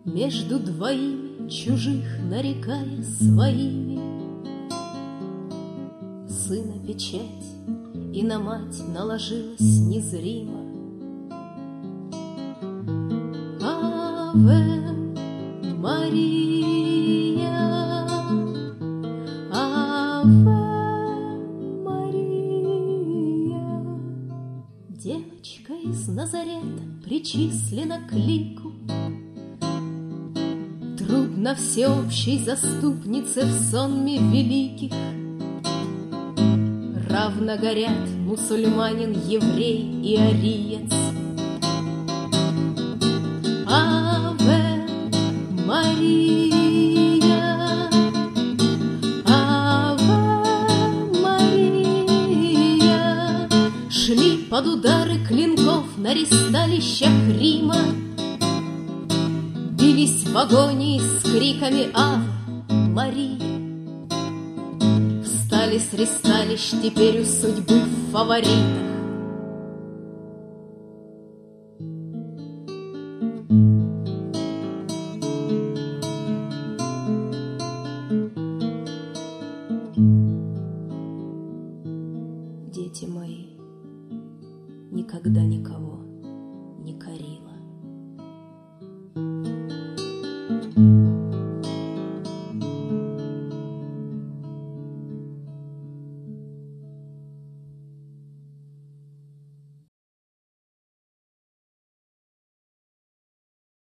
между двоими чужих нарекая своими. Сына печать и на мать наложилась незримо. Аве Мария, Аве Мария. Девочка из Назарета причислена к лику трудно всеобщей заступнице в сонме великих. Равно горят мусульманин, еврей и ариец. Аве Мария, Аве Мария. Шли под удары клинков на ристалищах Рима, бились в агонии с криками «Аве Мария». Встали с ристалищ теперь у судьбы в фаворитах